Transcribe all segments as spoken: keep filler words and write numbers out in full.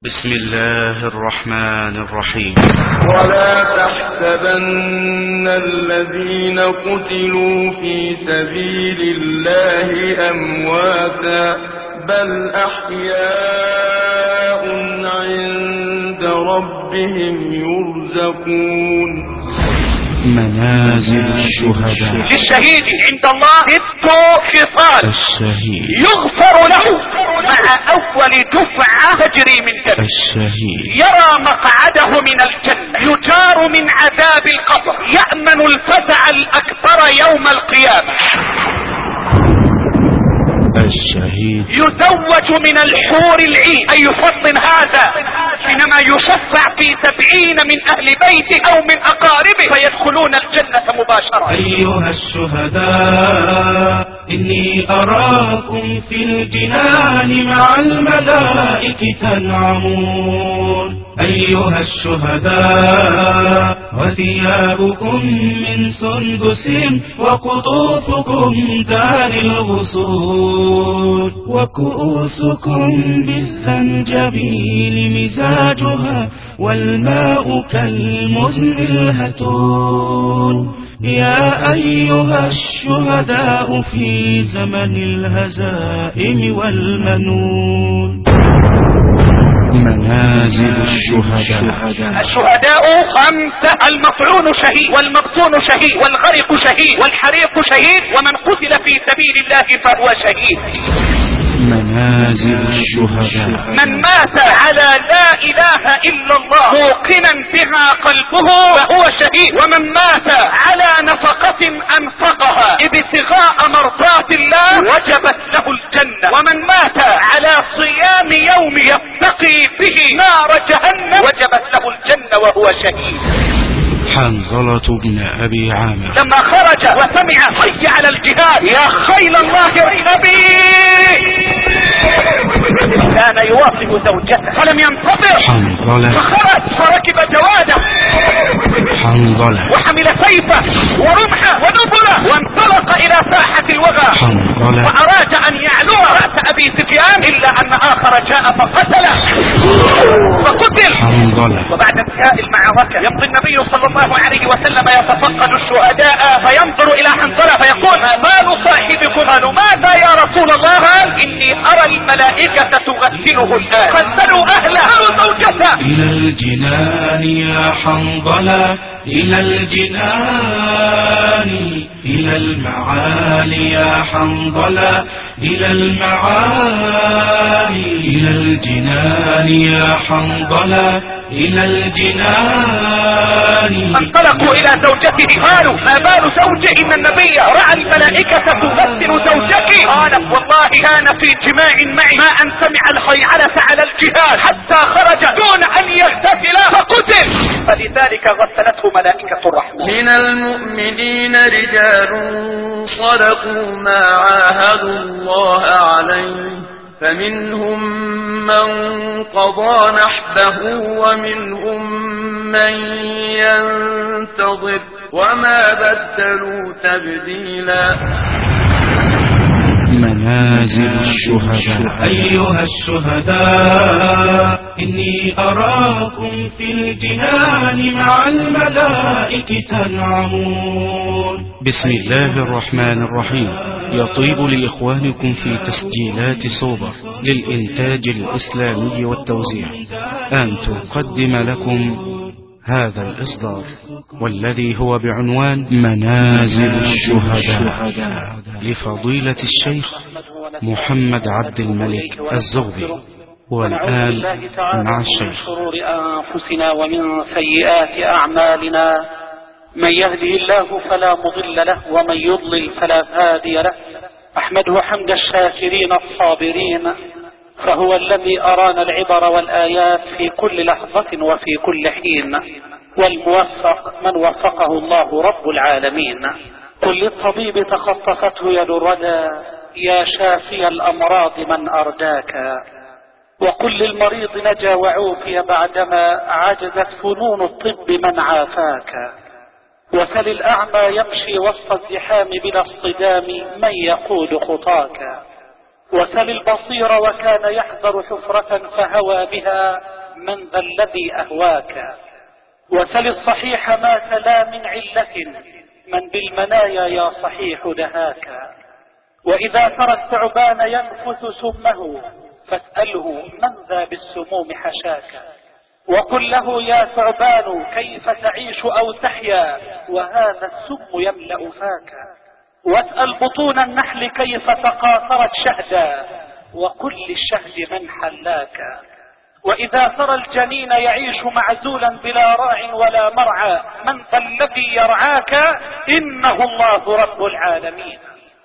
بسم الله الرحمن الرحيم. ولا تحسبن الذين قتلوا في سبيل الله أمواتا بل أحياء عند ربهم يرزقون. منازل الشهداء. للشهيد عند الله ست خصال: الشهيد يغفر له مع اول دفعة تجري من دمه، الشهيد يرى مقعده من الجنة، يجار من عذاب القبر، يأمن الفزع الاكبر يوم القيامة، الشهيد يزوج من الحور العين. اي فضل هذا حينما يشفع في سبعين من اهل بيته او من اقاربه فيدخلون الجنة مباشرة. ايها الشهداء اني اراكم في الجنان مع الملائكة تنعمون. ايها الشهداء وثيابكم من سندس وقطوفكم دار الغصون وكؤوسكم بالزنجبيل مزاجها والماء كالمزن الهتون. يا أيها الشهداء في زمن الهزائم والمنون. منازل الشهداء. الشهداء خمسة: المطعون شهيد، والمبطون شهيد، والغرق شهيد، والحريق شهيد، ومن قتل في سبيل الله فهو شهيد. منازل الشهداء. من مات على لا اله الا الله موقنا بها قلبه فهو شهيد، ومن مات على نفقة انفقها ابتغاء مرضات الله وجبت له الجنة، ومن مات على صيام يوم يتقي به نار جهنم وجبت له الجنة وهو شهيد. حنظلة بن أبي عامر لما خرج وسمع حي على الجهاد يا خيل الله اركبي كان يواصل زوجته فلم ينتظر حنظلة فخرج فركب جواده حنظلة وحمل سيفه ورمحه ونبله وانطلق الى ساحة الوغى حنظلة واراد ان يعلو رأس ابي سفيان الا ان اخر جاء فقتله فقتل حنظلة. وبعد انتهاء المعركة يمضي النبي صلى الله عليه وسلم يتفقد الشهداء فينظر الى حنظلة فيقول: ما بال صاحبكم؟ قالوا: ماذا يا رسول الله؟ قال: اني ارى الملائكة تغسله الان. غسلوا اهله قالوا زوجته. الى الجنان يا حنظلة الى الجنان الى المعالي يا حنظلة الى المعالي الى الجنان يا حنظلة الى الجنان. انطلقوا الى زوجته قالوا: ما بال زوجي؟ ان النبي راى الملائكة تغسل زوجك. قالت: والله كان في جماع معي ما ان سمع الخيعلة على الجهاد حتى خرج دون ان يغتسل فقتل، فلذلك غسلته ملائكة الرحمن. من المؤمنين رجال صدقوا ما عاهدوا الله عليه فمنهم من قضى نحبه ومنهم من ينتظر وما بدلوا تبديلا. منازل الشهداء. أيها الشهداء إني أراكم في الجنان مع الملائكة تنعمون. بسم الله الرحمن الرحيم. يطيب لإخوانكم في تسجيلات صوبة للإنتاج الإسلامي والتوزيع أن تقدم لكم هذا الإصدار والذي هو بعنوان منازل الشهداء لفضيلة الشيخ محمد عبد الملك الزغبي. والآن مع الشيخ. من شرور أنفسنا ومن سيئات أعمالنا، من يهده الله فلا مضل له ومن يضلل فلا هادي له. أحمده حمد الشاكرين الصابرين، فهو الذي أرانا العبر والآيات في كل لحظة وفي كل حين، والموفق من وفقه الله رب العالمين. قل للطبيب تخطفته يد الردى يا شافي الأمراض من أرداك، وقل للمريض نجا وعوفي بعدما عجزت فنون الطب من عافاك. وسل الأعمى يمشي وسط الزحام بلا اصطدام من يقود خطاك، وسل البصير وكان يحذر حفرة فهوى بها، من ذا الذي أهواك. وسل الصحيح ما تلا من علة، من بالمنايا يا صحيح دهاك. وإذا ترى الثعبان ينفث سمه، فاسأله من ذا بالسموم حشاك. وقل له يا ثعبان كيف تعيش أو تحيا، وهذا السم يملأ فاك. واسأل بطون النحل كيف تقاطرت شهدا، وقل للشهد من حلاك. وإذا ترى الجنين يعيش معزولا بلا راع ولا مرعى، من ذا الذي يرعاك، إنه الله رب العالمين.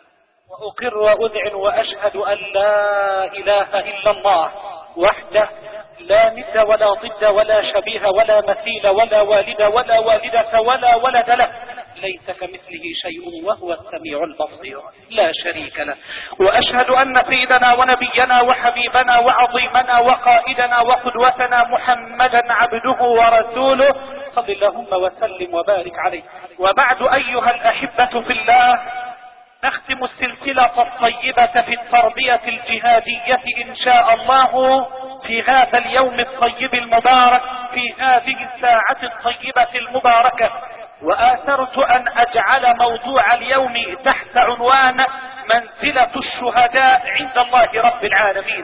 وأقر وأذعن وأشهد أن لا إله إلا الله وحده، لا ند ولا ضد ولا شبيه ولا مثيل ولا والد ولا والدة ولا ولد له، ليس كمثله شيء وهو السميع البصير، لا شريك له. وأشهد أن سيدنا ونبينا وحبيبنا وعظيمنا وقائدنا وقدوتنا محمدا عبده ورسوله، صل اللهم وسلم وبارك عليه. وبعد أيها الأحبة في الله، نختم السلسلة الطيبة في التربية الجهادية إن شاء الله في هذا اليوم الطيب المبارك، في هذه الساعة الطيبة المباركة. وآثرت أن أجعل موضوع اليوم تحت عنوان منزلة الشهداء عند الله رب العالمين.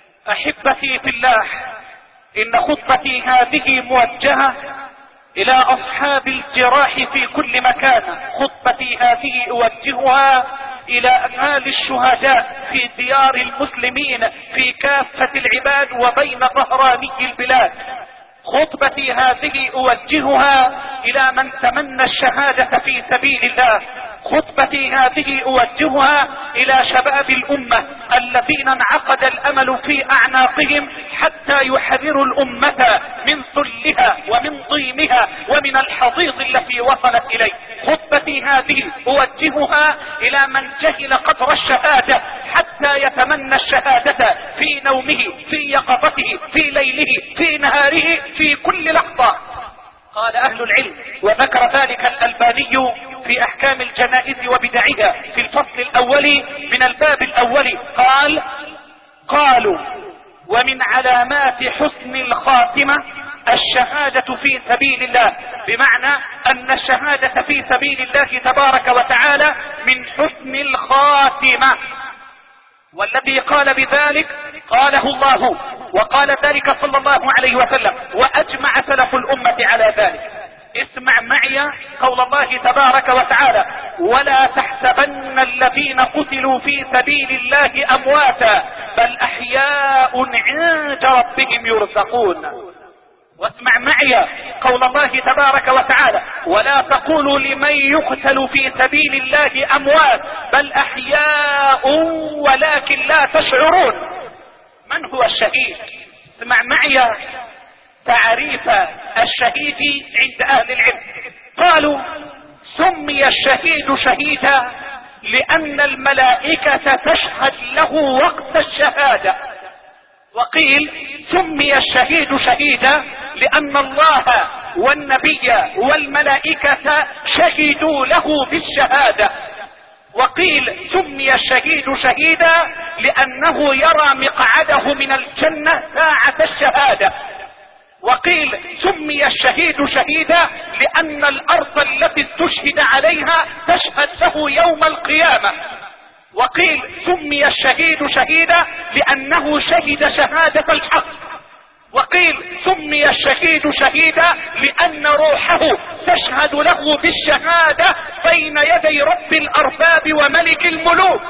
أحبتي في الله، إن خطبتي هذه موجهة إلى أصحاب الجراح في كل مكان. خطبتي هذه أوجهها إلى أهالي الشهداء في ديار المسلمين في كافة العباد وبين ظهراني البلاد. خطبتي هذه أوجهها إلى من تمنى الشهادة في سبيل الله. خطبتي هذه أوجهها إلى شباب الأمة الذين انعقد الأمل في أعناقهم حتى يحرروا الأمة من ذلها ومن ضيمها ومن الحضيض التي وصلت إليه. خطبتي هذه أوجهها إلى من جهل قدر الشهادة حتى يتمنى الشهادة في نومه، في يقظته، في ليله، في نهاره، في كل لحظة. قال أهل العلم، وذكر ذلك الألباني في أحكام الجنائز وبدعها في الفصل الأول من الباب الأول، قال: قالوا ومن علامات حسن الخاتمة الشهادة في سبيل الله، بمعنى أن الشهادة في سبيل الله تبارك وتعالى من حسن الخاتمة. والذي قال بذلك قاله الله، وقال ذلك صلى الله عليه وسلم، وأجمع سلف الأمة على ذلك. اسمع معي قول الله تبارك وتعالى: ولا تحسبن الذين قتلوا في سبيل الله أمواتا بل أحياء عند ربهم يرزقون. واسمع معي قول الله تبارك وتعالى: ولا تقولوا لمن يقتل في سبيل الله أموات بل أحياء ولكن لا تشعرون. من هو الشهيد؟ اسمع معي تعريف الشهيد عند أهل العلم. قالوا: سمي الشهيد شهيدا لأن الملائكة تشهد له وقت الشهادة. وقيل سمي الشهيد شهيدا لأن الله والنبي والملائكة شهدوا له بالشهادة. وقيل سمي الشهيد شهيدا لأنه يرى مقعده من الجنة ساعة الشهادة. وقيل سمي الشهيد شهيدا لأن الأرض التي استشهد عليها تشهد له يوم القيامة. وقيل سمي الشهيد شهيدا لأنه شهد شهادة الحق. وقيل سمي الشهيد شهيدا لأن روحه تشهد له بالشهادة بين يدي رب الأرباب وملك الملوك.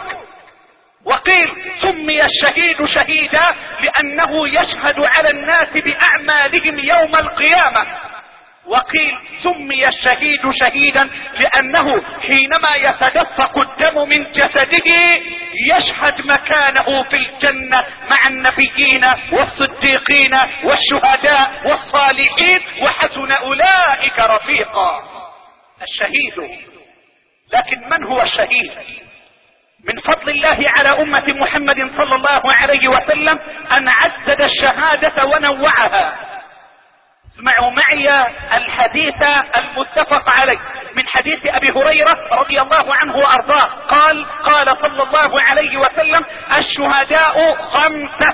وقيل سمي الشهيد شهيدا لأنه يشهد على الناس بأعمالهم يوم القيامة. وقيل سمي الشهيد شهيدا لأنه حينما يتدفق الدم من جسده يشهد مكانه في الجنة مع النبيين والصديقين والشهداء والصالحين وحسن أولئك رفيقا. الشهيد. لكن من هو الشهيد؟ من فضل الله على أمة محمد صلى الله عليه وسلم أن عدد الشهادة ونوعها. اسمعوا معي الحديث المتفق عليه من حديث ابي هريرة رضي الله عنه وارضاه قال قال صلى الله عليه وسلم: الشهداء خمسة،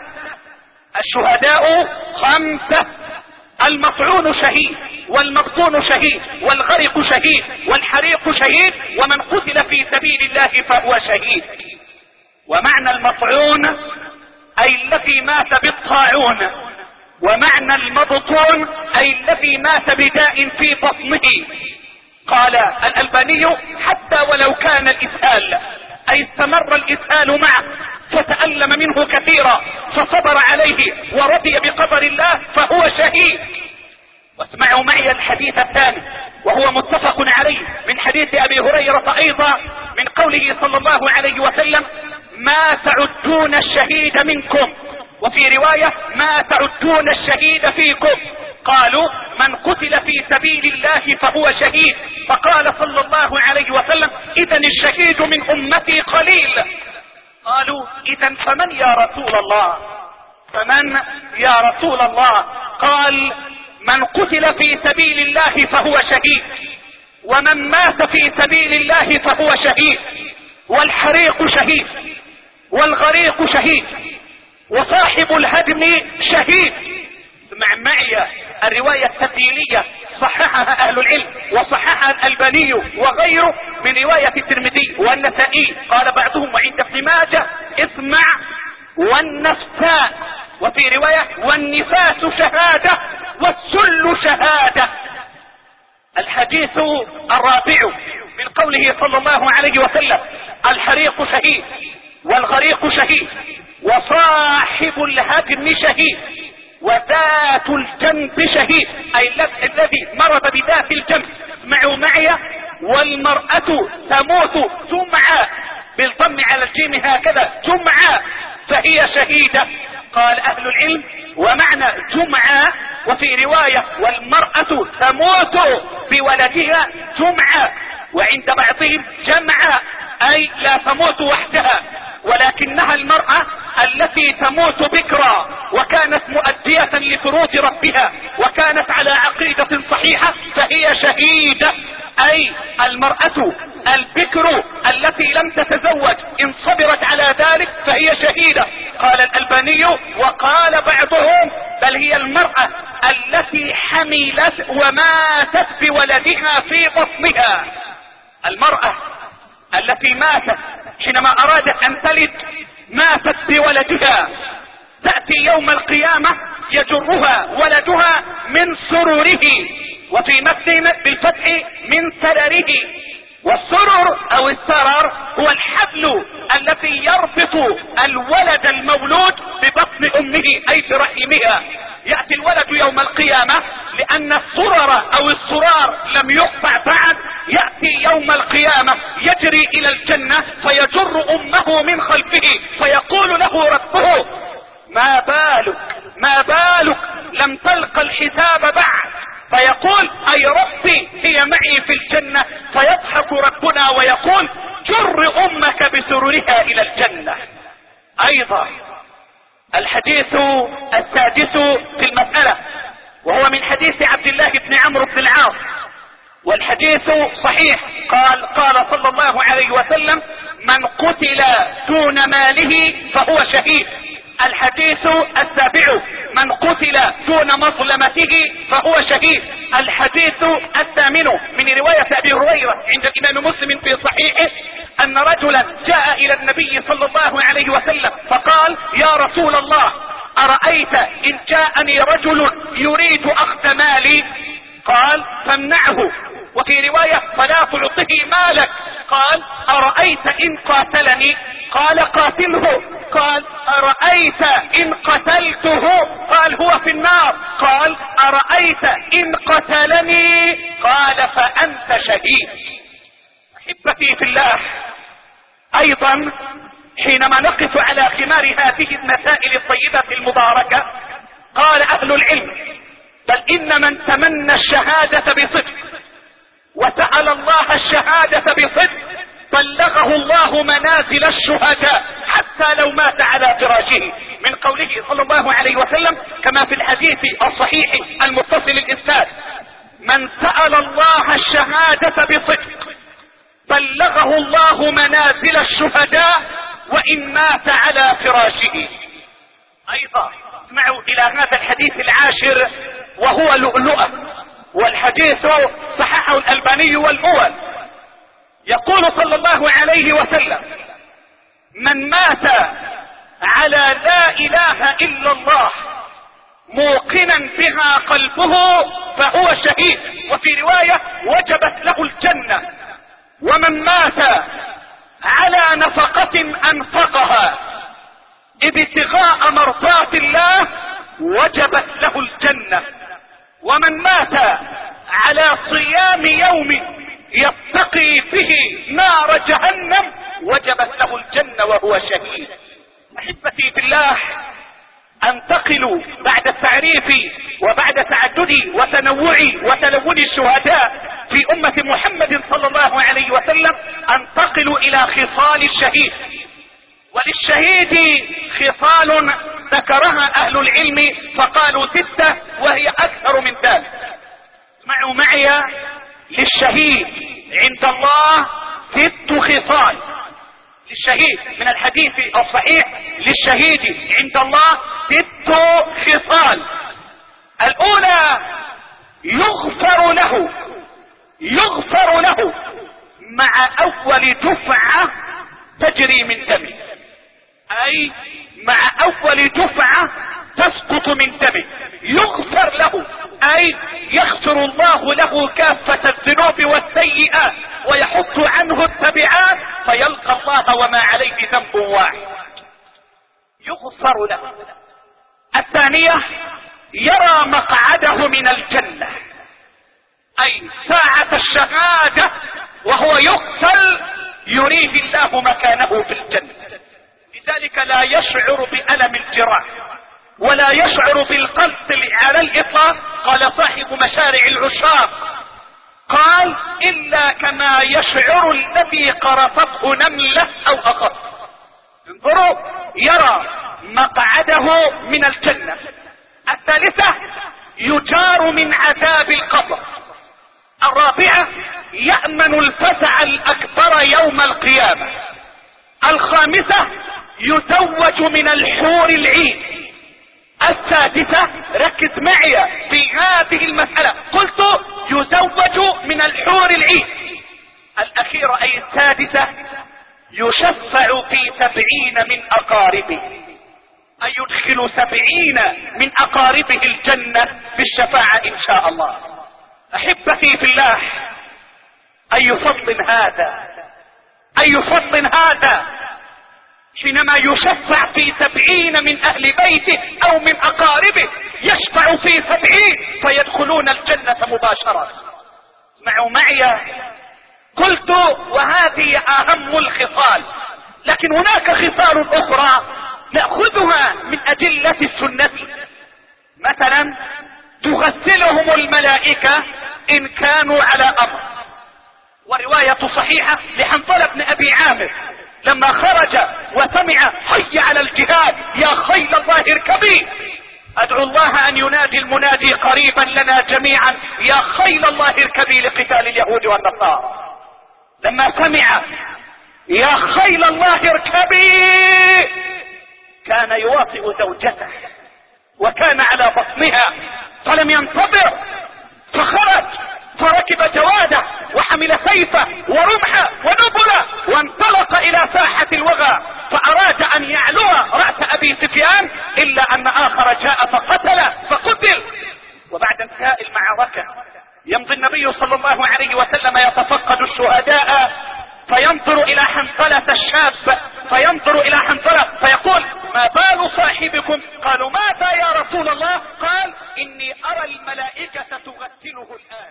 الشهداء خمسة، المطعون شهيد، والمبطون شهيد، والغرق شهيد، والحريق شهيد، ومن قتل في سبيل الله فهو شهيد. ومعنى المطعون اي الذي مات بالطاعون، ومعنى المبطون اي الذي مات بداء في بطنه. قال الألباني: حتى ولو كان الإسهال اي استمر الإسهال معه فتألم منه كثيرا فصبر عليه ورضي بقدر الله فهو شهيد. واسمعوا معي الحديث الثاني وهو متفق عليه من حديث ابي هريرة ايضا من قوله صلى الله عليه وسلم: ما تعدون الشهيد منكم، وفي رواية: ما تعدون الشهيد فيكم. قالوا: من قتل في سبيل الله فهو شهيد. فقال صلى الله عليه وسلم: اذن الشهيد من امتي قليل. قالوا: اذن فمن يا رسول الله؟ فمن يا رسول الله؟ قال: من قتل في سبيل الله فهو شهيد، ومن مات في سبيل الله فهو شهيد، والحريق شهيد، والغريق شهيد، وصاحب الهدم شهيد. اسمع معي الرواية التفصيلية صححها اهل العلم وصححها الألباني وغيره من رواية الترمذي والنسائي. قال بعضهم وعند ابن ماجه: اسمع: والنفساء، وفي رواية: والنفاس شهادة، والسل شهادة. الحديث الرابع من قوله صلى الله عليه وسلم: الحريق شهيد، والغريق شهيد، وصاحب الهدم شهيد، وذات الجنب شهيد، اي الذي مرض بذات الجنب. اسمعوا معي: والمرأة تموت جمعة، بالضم على الجيم هكذا، جمعة، فهي شهيدة. قال اهل العلم: ومعنى جمعة وفي رواية والمرأة تموت بولدها جمعة، وعند بعضهم جمعة اي لا تموت وحدها، ولكنها المرأة التي تموت بكرا وكانت مؤدية لفروض ربها وكانت على عقيدة صحيحة فهي شهيدة. اي المرأة البكر التي لم تتزوج ان صبرت على ذلك فهي شهيدة. قال الألباني: وقال بعضهم: بل هي المرأة التي حملت وماتت بولدها في بطنها. المرأة التي ماتت حينما ارادت ان تلد ماتت بولدها، تأتي يوم القيامة يجرها ولدها من سرره، وفي متن بالفتح من سرره. والسرر او السرر هو الحبل الذي يربط الولد المولود ببطن امه اي في رحمها. يأتي الولد يوم القيامة لان السرر او السرار لم يقطع بعد، يأتي يوم القيامة يجري الى الجنة فيجر امه من خلفه فيقول له ربه: ما بالك ما بالك لم تلق الحساب بعد؟ فيقول: اي ربي هي معي في الجنة. فيضحك ربنا ويقول: جر امك بسرورها الى الجنة. ايضا الحديث السادس في المسألة وهو من حديث عبد الله بن عمرو بن العاص، والحديث صحيح. قال قال صلى الله عليه وسلم: من قتل دون ماله فهو شهيد. الحديث السابع: من قتل دون مظلمته فهو شهيد. الحديث الثامن من رواية ابي هريرة عند الامام مسلم في صحيحه ان رجلا جاء الى النبي صلى الله عليه وسلم فقال: يا رسول الله، ارأيت ان جاءني رجل يريد اخذ مالي؟ قال: فامنعه. وفي رواية: فلا تعطه مالك. قال: أرأيت إن قاتلني؟ قال: قاتله. قال: أرأيت إن قتلته؟ قال: هو في النار. قال: أرأيت إن قتلني؟ قال: فأنت شهيد. أحبتي في الله، أيضا حينما نقف على خمار هذه المسائل الطيبة المباركة قال أهل العلم: بل إن من تمنى الشهادة بصدق وسأل الله الشهادة بصدق بلغه الله منازل الشهداء حتى لو مات على فراشه، من قوله صلى الله عليه وسلم كما في الحديث الصحيح المتصل الإسناد: من سأل الله الشهادة بصدق بلغه الله منازل الشهداء وإن مات على فراشه. أيضا اسمعوا إلى هذا الحديث العاشر وهو لؤلؤة، والحديث صححه الألباني والأول. يقول صلى الله عليه وسلم: من مات على لا إله إلا الله موقنا بها قلبه فهو شهيد، وفي رواية وجبت له الجنة. ومن مات على نفقة أنفقها ابتغاء مرضات الله وجبت له الجنة. ومن مات على صيام يوم يتقي به نار جهنم وجبت له الجنة وهو شهيد. أحبتي في الله، انتقل بعد التعريف وبعد تعدد وتنوع وتلون الشهداء في أمة محمد صلى الله عليه وسلم، انتقل إلى خصال الشهيد. وللشهيد خصال ذكرها أهل العلم فقالوا ستة وهي أكثر من ذلك. اسمعوا معي: للشهيد عند الله ست خصال. للشهيد من الحديث الصحيح: للشهيد عند الله ست خصال. الأولى يغفر له يغفر له مع أول دفعة تجري من دمه، أي مع أول دفعة تسقط من دمه يغفر له، أي يغفر الله له كافة الذنوب والسيئات ويحط عنه التبعات فيلقى الله وما عليه ذنب واحد، يغفر له. الثانية يرى مقعده من الجنة، أي ساعة الشهادة وهو يقتل يريه الله مكانه في الجنة، لذلك لا يشعر بألم الجراح ولا يشعر بالقتل على الإطلاق. قال صاحب مشارع العشاق قال: إلا كما يشعر الذي قرصته نملة أو أخف. انظروا، يرى مقعده من الجنة. الثالثة يجار من عذاب القبر. الرابعة يأمن الفزع الأكبر يوم القيامة. الخامسة يزوج من الحور العين. السادسة، ركز معي في هذه المسألة، قلت يزوج من الحور العين. الأخيرة أي السادسة يشفع في سبعين من أقاربه، أي يدخل سبعين من أقاربه الجنة بالشفاعة إن شاء الله. أحبتي في الله، أي فضل هذا، أي فضل هذا حينما يشفع في سبعين من أهل بيته أو من أقاربه، يشفع في سبعين فيدخلون الجنة مباشرة. اسمعوا معي، قلت وهذه أهم الخصال، لكن هناك خصال أخرى نأخذها من أدلة السنة. مثلا تغسلهم الملائكة إن كانوا على أمر، ورواية صحيحة لحنظلة بن أبي عامر لما خرج وسمع حي على الجهاد يا خيل الله اركبي، أدعو الله أن ينادي المنادي قريبا لنا جميعا يا خيل الله اركبي لقتال اليهود والنصارى. لما سمع يا خيل الله اركبي كان يواطئ زوجته وكان على بطنها فلم ينتظر، فخرج فركب جواده وحمل سيفه ورمحه ونبله وانطلق الى ساحة الوغى، فاراد ان يعلو رأس ابي سفيان الا ان اخر جاء فقتله فقتل. وبعد انتهاء المعركة يمضي النبي صلى الله عليه وسلم يتفقد الشهداء فينظر الى حنظلة الشاب، فينظر الى حنظلة فيقول: ما بال صاحبكم؟ قالوا: ماذا يا رسول الله؟ قال: اني ارى الملائكة تغسله الان.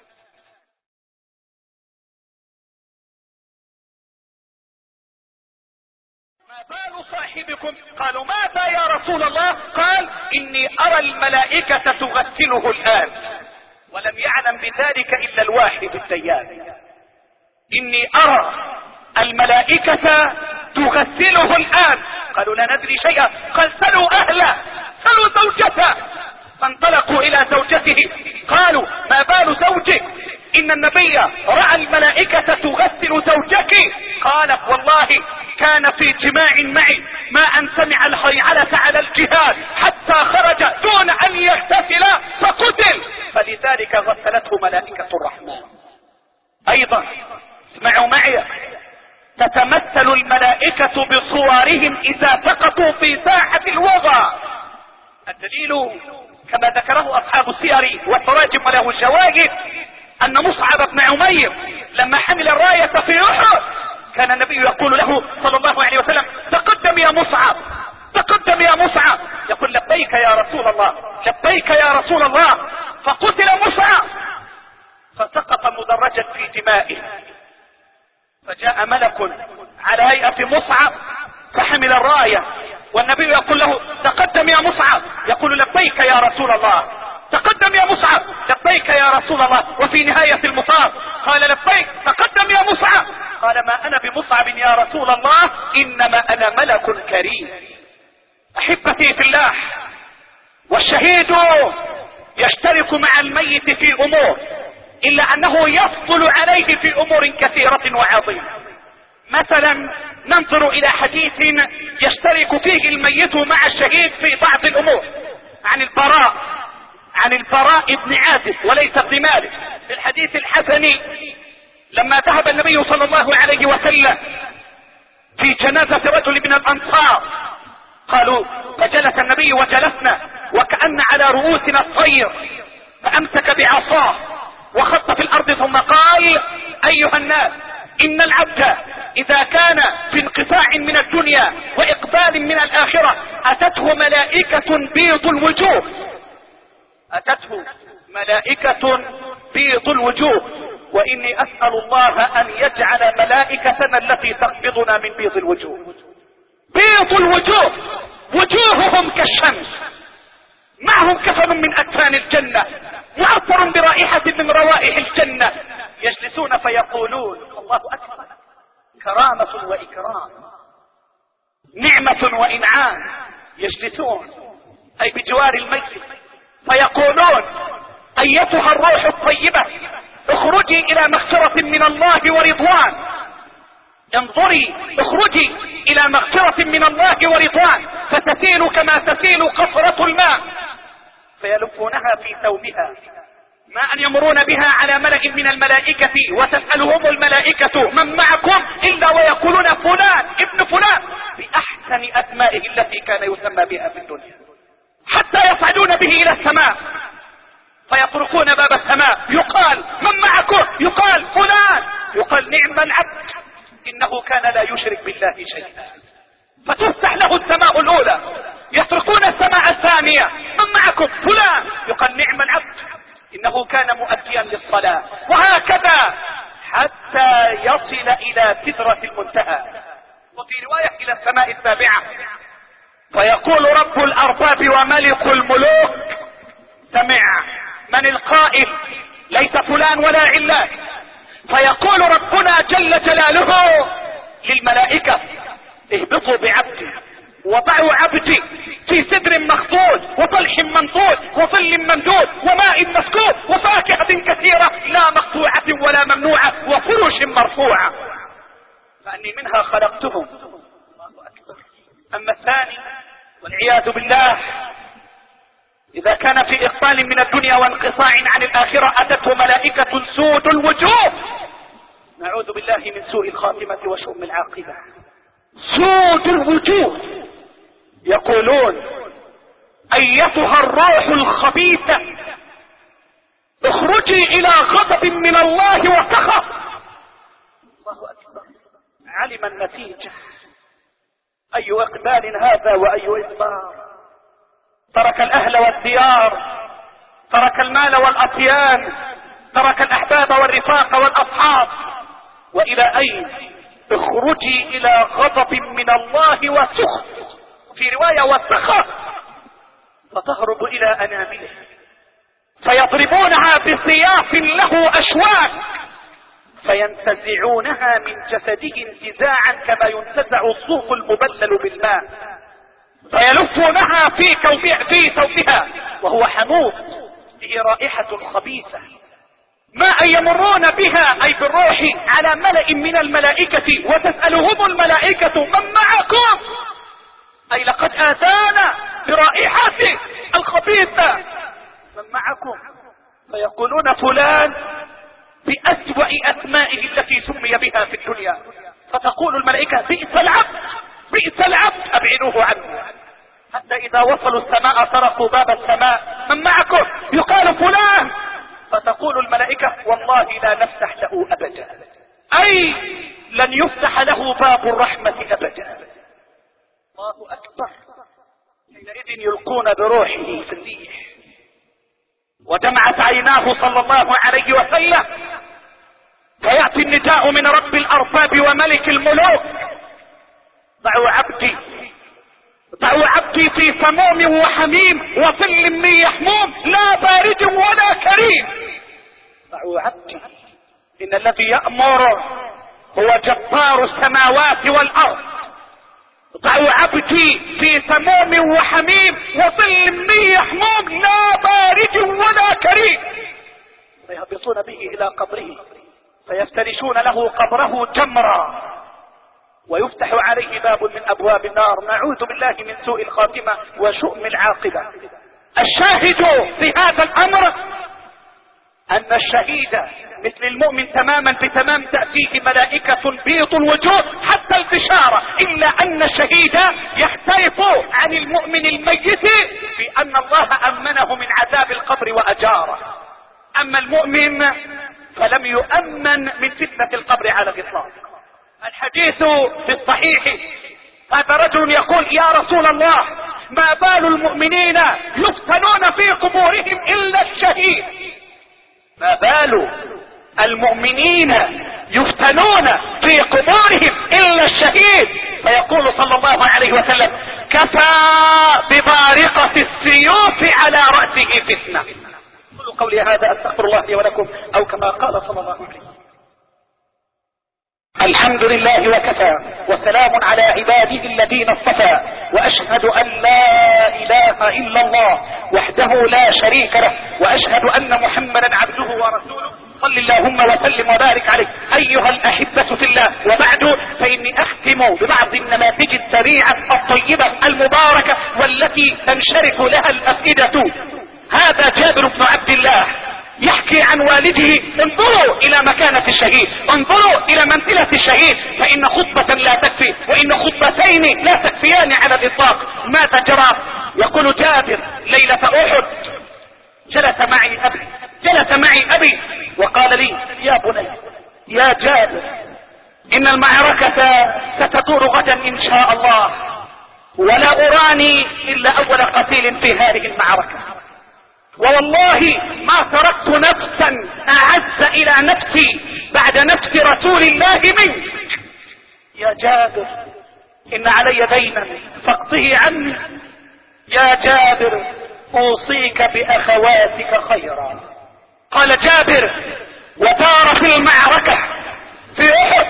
ما بال صاحبكم؟ قالوا: ماذا يا رسول الله؟ قال: اني ارى الملائكة تغسله الان. ولم يعلم بذلك الا الواحد الديان. اني ارى الملائكة تغسله الآن. قالوا لا ندري شيئا. قال سلوا أهله، سلوا زوجته. فانطلقوا إلى زوجته قالوا ما بال زوجك؟ إن النبي رأى الملائكة تغسل زوجك. قالت والله كان في جماع معي ما أن سمع الخيعلة على الجهاد حتى خرج دون أن يغتسل فقتل، فلذلك غسلته ملائكة الرحمن. أيضا اسمعوا معي، تتمثل الملائكة بصورهم إذا سقطوا في ساحة الوغى. الدليل كما ذكره أصحاب السير والتراجم وله الشواهد أن مصعب بن عمير لما حمل الراية في أحد كان النبي يقول له صلى الله عليه وسلم تقدم يا مصعب، تقدم يا مصعب. يقول لبيك يا رسول الله، لبيك يا رسول الله. فقتل مصعب فسقط مدرجا في دمائه، فجاء ملك على هيئة مصعب فحمل الراية، والنبي يقول له تقدم يا مصعب، يقول لبيك يا رسول الله، تقدم يا مصعب، لبيك يا رسول الله. وفي نهاية المطاف قال لبيك، تقدم يا مصعب. قال ما أنا بمصعب يا رسول الله، إنما أنا ملك كريم. أحبتي في الله، والشهيد يشترك مع الميت في أمور إلا أنه يفضل عليه في أمور كثيرة وعظيمة. مثلا ننظر إلى حديث يشترك فيه الميت مع الشهيد في بعض الأمور عن البراء عن البراء بن عازب وليس ابن مالك في الحديث الحسن لما ذهب النبي صلى الله عليه وسلم في جنازة رجل من الأنصار، قالوا فجلس النبي وجلسنا وكأن على رؤوسنا الطير، فأمسك بعصاه وخط في الأرض ثم قال أيها الناس إن العبد إذا كان في انقطاع من الدنيا وإقبال من الآخرة أتته ملائكة بيض الوجوه، أتته ملائكة بيض الوجوه، وإني أسأل الله أن يجعل ملائكتنا التي تقبضنا من بيض الوجوه. بيض الوجوه وجوههم كالشمس، معهم كفن من أكفان الجنة، معطر برائحة من روائح الجنة، يجلسون فيقولون الله أكبر، كرامة وإكرام، نعمة وإنعام. يجلسون أي بجوار الميت فيقولون أيتها الروح الطيبة اخرجي إلى مغفرة من الله ورضوان، انظري اخرجي إلى مغفرة من الله ورضوان، فتسيل كما تسيل قطرة الماء، فيلفونها في ثوبها ما أن يمرون بها على ملأ من الملائكة وتسألهم الملائكة من معكم إلا ويقولون فلان ابن فلان بأحسن أسمائه التي كان يسمى بها في الدنيا، حتى يصعدون به إلى السماء فيطرقون باب السماء، يقال من معكم، يقال فلان، يقال نعم العبد إنه كان لا يشرك بالله شيئا، فتفتح له السماء الأولى، يطرقون السماء الثانية من معكم فلان، يقال نعم العبد إنه كان مؤديا للصلاة، وهكذا حتى يصل إلى سدرة المنتهى، وفي رواية إلى السماء السابعة، فيقول رب الأرباب وملك الملوك سمع من القائل ليس فلان ولا علان، فيقول ربنا جل جلاله للملائكة اهبطوا بعبدي وضعوا عبدي في سدر مخضود وطلح منضود وظل ممدود وماء مسكوب وفاكهة كثيرة لا مقطوعة ولا ممنوعة وفرش مرفوعة، فأني منها خلقتهم. أما الثاني والعياذ بالله إذا كان في إقبال من الدنيا وانقطاع عن الآخرة أتته ملائكة سود الوجوه، نعوذ بالله من سوء الخاتمة وشؤم العاقبة. سود الوجوه يقولون أيتها الروح الخبيثة اخرجي إلى غضب من الله وسخط. الله أكبر، علم النتيجة، أي إقبال هذا وأي إدبار. ترك الأهل والديار، ترك المال والأطيان، ترك الأحباب والرفاق والأصحاب، وإلى أين؟ اخرجي إلى غضب من الله وسخط، في رواية وسخط، فتهرب إلى أنامله فيضربونها بسياف له أشواك فينتزعونها من جسده انتزاعا كما ينتزع الصوف المبلل بالماء، فيلفونها في كوفها في ثوبها وهو حنوط به رائحة خبيثة، ما أن يمرون بها أي بالروح على ملأ من الملائكة وتسألهم الملائكة من معكم، أي لقد آتانا برائحته الخبيثة من معكم، فيقولون فلان بأسوأ أسمائه التي سمي بها في الدنيا، فتقول الملائكة بئس العبد بئس العبد أبعدوه عنه، حتى إذا وصلوا السماء طرقوا باب السماء من معكم، يقال فلان، فتقول الملائكة والله لا نفتح له أبدا، أي لن يفتح له باب الرحمة أبدا. الله أكبر. حينئذ يلقون بروحه في الريح، ودمعت عيناه صلى الله عليه وسلم، فيأتي النداء من رب الأرباب وملك الملوك: ضعوا عبدي ضعوا عبدي في سموم وحميم وظل من يحموم لا بارد ولا كريم. ضعوا عبدي، إن الذي يأمر هو جبار السماوات والأرض. ضعوا عبدي في سموم وحميم وظل من يحموم لا بارد ولا كريم. فيهبطون به إلى قبره فيفترشون له قبره جمرا، ويفتح عليه باب من أبواب النار. نعوذ بالله من سوء الخاتمة وشؤم العاقبة. الشاهد في هذا الأمر أن الشهيد مثل المؤمن تماما بتمام تأتيه ملائكة بيض الوجوه حتى البشارة، إلا أن الشهيد يختلف عن المؤمن الميت بأن الله أمنه من عذاب القبر وأجاره، أما المؤمن فلم يؤمن من فتنة القبر على الإطلاق. الحديث في الصحيح، هذا رجل يقول: يا رسول الله، ما بال المؤمنين يفتنون في قبورهم إلا الشهيد؟ ما بال المؤمنين يفتنون في قبورهم إلا الشهيد؟ فيقول صلى الله عليه وسلم: كفى ببارقة السيوف على رأسه فتنة. قولوا قولي هذا، أستغفر الله لي ولكم، أو كما قال صلى الله عليه وسلم. الحمد لله وكفى، وسلام على عباده الذين اصطفى، وأشهد أن لا إله إلا الله وحده لا شريك له، وأشهد أن محمدا عبده ورسوله، صل اللهم وسلم وبارك عليه. أيها الأحبة في الله، وبعد فإني أختم ببعض النماذج السريعة الطيبة المباركة والتي تنشرح لها الأفئدة. هذا جابر بن عبد الله يحكي عن والده: انظروا الى مكانة الشهيد، انظروا الى منزلة الشهيد، فان خطبة لا تكفي، وان خطبتين لا تكفيان على الاطلاق. ماذا جرى؟ يقول جابر: ليلة احد جلس معي ابي جلس معي ابي وقال لي: يا بني، يا جابر، ان المعركة ستدور غدا ان شاء الله، ولا اراني الا اول قتيل في هذه المعركة، ووالله ما تركت نفسا اعز الى نفسي بعد نفس رسول الله منك. يا جابر، ان علي دينا فاقضه عني. يا جابر، اوصيك باخواتك خيرا. قال جابر: ودار في المعركة في احد،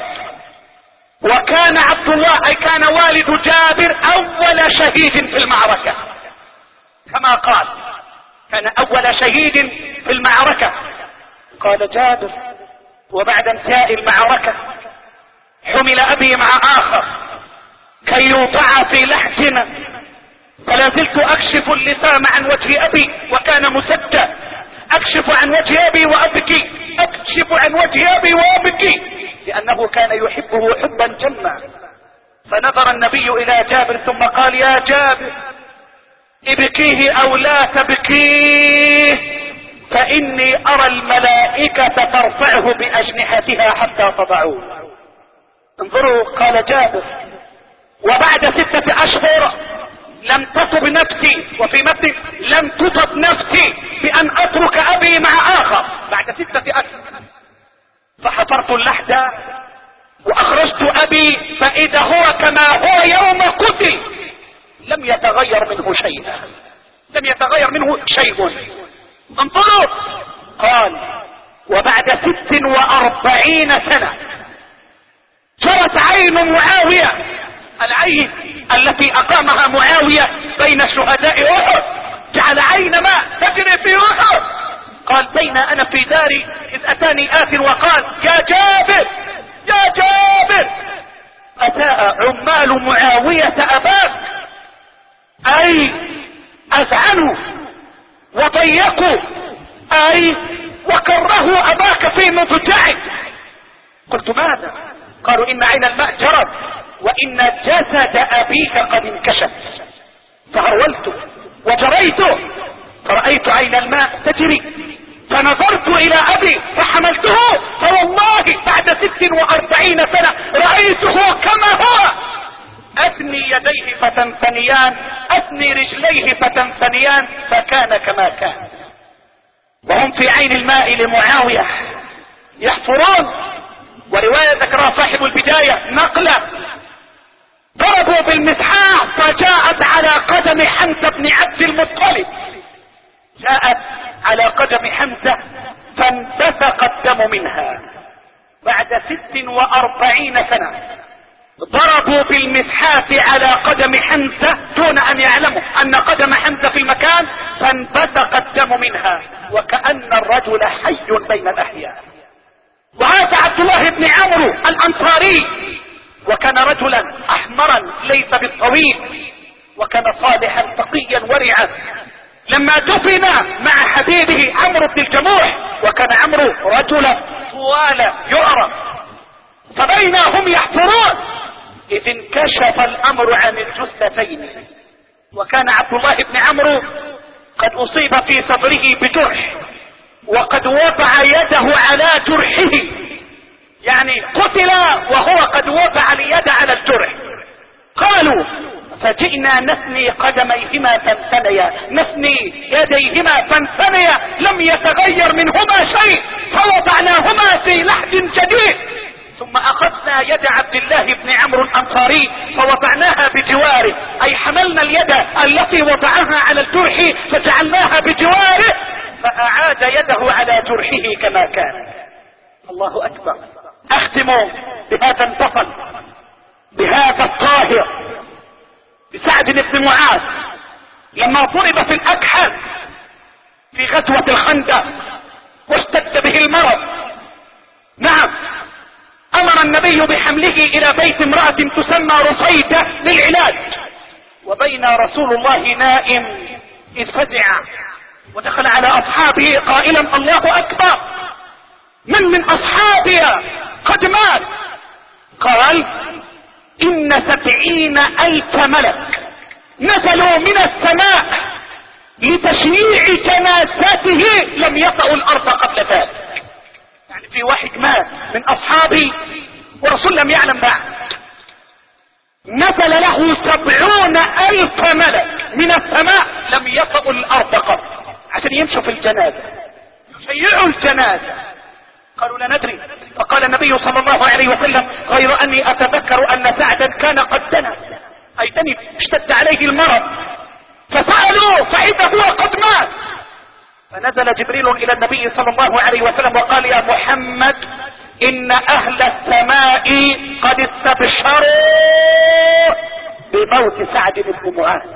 وكان عبد الله اي كان والد جابر اول شهيد في المعركة، كما قال كان اول شهيد في المعركة. قال جابر: وبعد انتهاء المعركة حمل ابي مع اخر كي يوضع في لحد، فلا زلت اكشف اللثام عن وجه ابي وكان مسدى، اكشف عن وجه ابي وابكي، اكشف عن وجه ابي وابكي، لانه كان يحبه حبا جما. فنظر النبي الى جابر ثم قال: يا جابر، ابكيه او لا تبكيه، فاني ارى الملائكة ترفعه باجنحتها حتى تضعوه. انظروا، قال جابر: وبعد ستة اشهر لم تصب نفسي، وفي متن لم تصب نفسي بان اترك ابي مع اخر بعد ستة اشهر، فحفرت اللحد واخرجت ابي فاذا هو كما هو يوم قتل، لم يتغير منه شيئا، لم يتغير منه شيء. انظروا، قال: وبعد ست واربعين سنة جرت عين معاوية، العين التي اقامها معاوية بين شهداء احد، جعل عين ماء تجري في احد. قال بين انا في داري اذ اتاني آت وقال يا جابر يا جابر اساء عمال معاوية اباك، اي اذعنوا وضيقوا، اي وكرهوا اباك في مضجعك. قلت ماذا؟ قالوا ان عين الماء جرت وان جسد ابيك قد انكشف. فهرولت وجريت فرأيت عين الماء تجري، فنظرت الى ابي فحملته، فوالله بعد ست واربعين سنة رأيته كما هو، اثني يديه فتنثنيان، اثني رجليه فتنثنيان، فكان كما كان. وهم في عين الماء لمعاوية يحفرون. ورواية ذكرها صاحب البداية نقلة، ضربوا بالمسحاق فجاءت على قدم حمزة بن عبد المطلب، جاءت على قدم حمزة فانبثق الدم منها. بعد ست واربعين سنة ضربوا بالمسحاق على قدم حمزة دون ان يعلموا ان قدم حمزة في المكان، فانبثق الدم منها وكأن الرجل حي بين الاحياء. وهذا عبد الله بن عمرو الانصاري، وكان رجلا احمرا ليس بالطويل، وكان صالحا تقيا ورعا. لما دفن مع حبيبه عمرو بن الجموح، وكان عمرو رجلا طوالا يعرف، فبين هم يحفرون اذ انكشف الامر عن الجثتين. وكان عبد الله بن عمرو قد اصيب في صدره بجرح، وقد وضع يده على جرحه، يعني قتل وهو قد وضع اليد على الجرح. قالوا فجئنا نثني قدميهما فانثنيا، نثني يديهما فانثنيا، لم يتغير منهما شيء، فوضعناهما في لحد جديد. ثم اخذنا يد عبد الله بن عمرو الانصاري فوضعناها بجواره، اي حملنا اليد التي وضعها على الجرح فجعلناها بجواره، فاعاد يده على جرحه كما كان. الله اكبر. اختم بهذا البطل، بهذا الطاهر، بسعد بن معاذ، لما ضرب في الاكحل في غزوة الخندق واشتد به المرض. نعم، امر النبي بحمله الى بيت امرأة تسمى رفيدة للعلاج، وبين رسول الله نائم اذ فزع ودخل على اصحابه قائلا الله اكبر، من من اصحابي قد مات؟ قال ان سبعين الف ملك نزلوا من السماء لتشييع جنازته لم يطأوا الارض قبل ذلك. يعني في واحد مات من اصحابي ورسول لم يعلم بعد، نزل له سبعون الف ملك من السماء لم يطأوا الارض قبل عشان يمشوا في الجنازة، يشيعوا الجنازة. قالوا لا ندري. فقال النبي صلى الله عليه وسلم غير اني اتذكر ان سعدا كان قد دنا، اي دني اشتد عليه المرض، فسألوا فاذا هو قد مات. فنزل جبريل الى النبي صلى الله عليه وسلم وقال يا محمد ان اهل السماء قد استبشروا بموت سعد بن معاذ.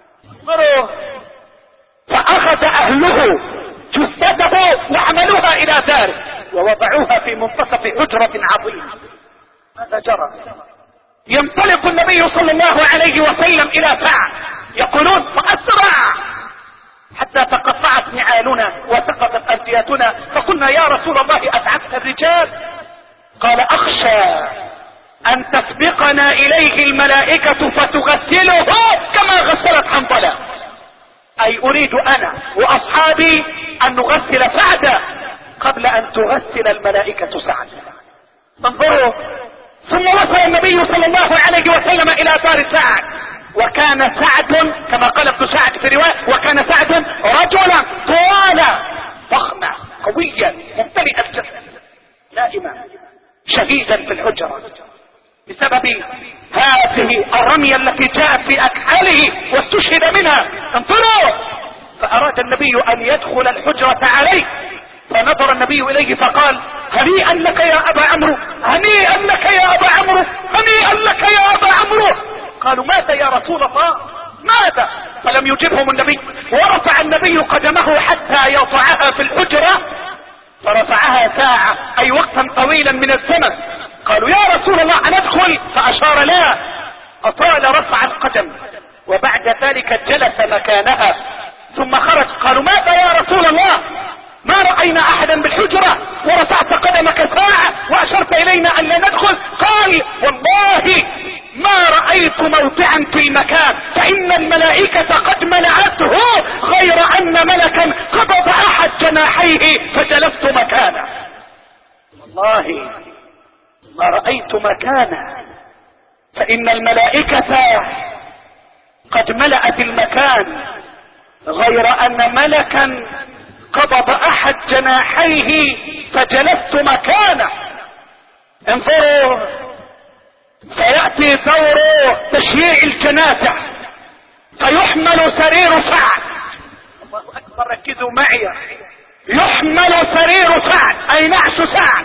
فاخذ اهله جثته وحملوها الى داره ووضعوها في منتصف حجرة عظيمة. ماذا جرى؟ ينطلق النبي صلى الله عليه وسلم الى سعد، يقولون فاسرع، حتى تقطعت نعالنا وسقطت أرديتنا، فقلنا يا رسول الله اتعبت الرجال؟ قال اخشى ان تسبقنا اليه الملائكة فتغسله كما غسلت حنظلة، اي اريد انا واصحابي ان نغسل سعدا قبل ان تغسل الملائكة سعدا. انظروا. ثم وصل النبي صلى الله عليه وسلم الى دار سعد، وكان سعد كما قال ابن سعد في رواية، وكان سعد رجلا طوالا ضخما قويا ممتلئ الجسد، نائما شهيدا في الحجرة بسبب هذه الرمية التي جاءت في اكحاله واستشهد منها. انظروا. فاراد النبي ان يدخل الحجرة عليه، فنظر فنظر النبي اليه فقال: هنيئا لك يا ابا عمرو، هنيئا لك يا ابا عمرو، هنيئا لك يا ابا عمرو. قالوا: ماذا يا رسول الله، ماذا؟ فلم يجبهم النبي، ورفع النبي قدمه حتى يضعها في الحجرة، فرفعها ساعة اي وقتا طويلا من الزمن. قالوا: يا رسول الله أندخل؟ فاشار لا. اطال رفع القدم، وبعد ذلك جلس مكانها ثم خرج. قالوا: ماذا يا رسول الله، ما رأينا احدا بالحجرة ورفعت قدمك ساعة واشرت الينا ان لا ندخل. قال: والله ما رأيت موضعا في المكان، فان الملائكة قد منعته، غير ان ملكا قبض احد جناحيه فجلست مكانه. والله ما رأيت مكانا، فان الملائكة قد ملأت المكان، غير ان ملكا قبض احد جناحيه فجلست مكانه. انظروا، سيأتي دور تشييع الجنازة، فيحمل سرير سعد. الله اكبر، ركزوا معي. يحمل سرير سعد اي نعش سعد،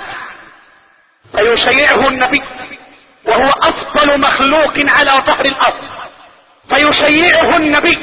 فيشيعه النبي وهو افضل مخلوق على ظهر الارض، فيشيعه النبي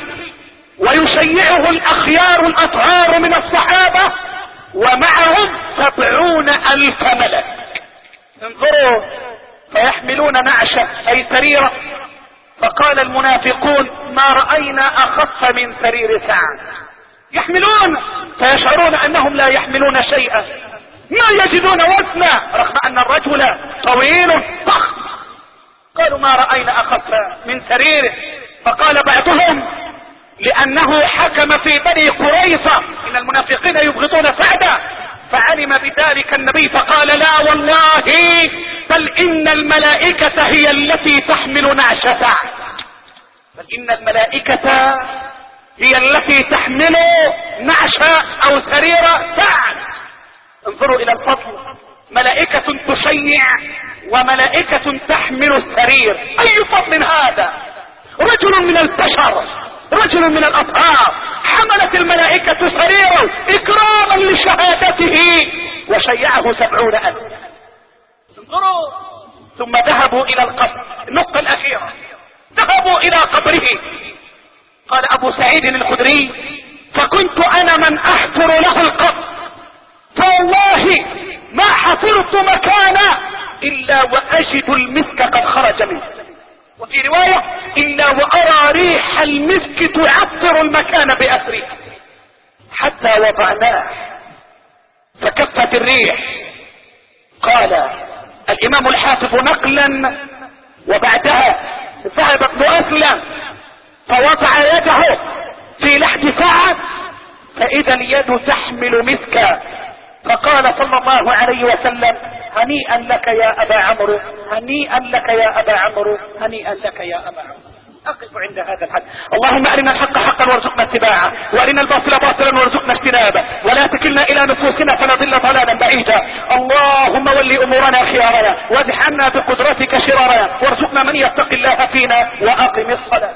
ويشيعه الاخيار الاطهار من الصحابة، ومعهم سبعون الف ملك. انظروا، فيحملون نعشة اي سريرة. فقال المنافقون: ما رأينا اخف من سرير سعد. يحملون فيشعرون انهم لا يحملون شيئا، ما يجدون وزنا، رغم ان الرجل طويل ضخم. قالوا: ما رأينا اخف من سريره. فقال بعضهم: لانه حكم في بني قريظة ان المنافقين يبغضون سعدا، فعلم بذلك النبي فقال: لا والله، بل ان الملائكة هي التي تحمل نعش سعد، بل ان الملائكة هي التي تحمل نعش او سرير سعد. انظروا الى الفضل، ملائكة تشيع وملائكة تحمل السرير، اي فضل هذا. رجل من البشر، رجل من الاطهار، حملت الملائكة سريره اكراما لشهادته وشيعه سبعون الف. انظروا، ثم ذهبوا الى القبر. النقطة الاخيرة، ذهبوا الى قبره. قال ابو سعيد الخدري: فكنت انا من احفر له القبر، فوالله ما حفرت مكانا الا واجد المسك قد خرج منه، وفي رواية: إلا وأرى ريح المسك تعطر المكان بأثره، حتى وضعناه فكفت الريح. قال الإمام الحافظ نقلا: وبعدها ذهب ابن أسلم فوضع يده في لحد ساعة، فإذا اليد تحمل مسكا، فقال صلى الله عليه وسلم: هنيئا لك يا أبا عمرو، هنيئا لك يا أبا عمرو، هنيئا لك يا أبا عمرو. أقف عند هذا الحد. اللهم أرنا الحق حقا وارزقنا اتباعه، وأرنا الباطل باطلا وارزقنا اجتنابه، ولا تكلنا إلى نفوسنا فنضل ضلالا بعيدا. اللهم ول أمورنا خيارنا، وادح عنا بقدرتك شرارنا، وارزقنا من يتقي الله فينا، وأقم الصلاة.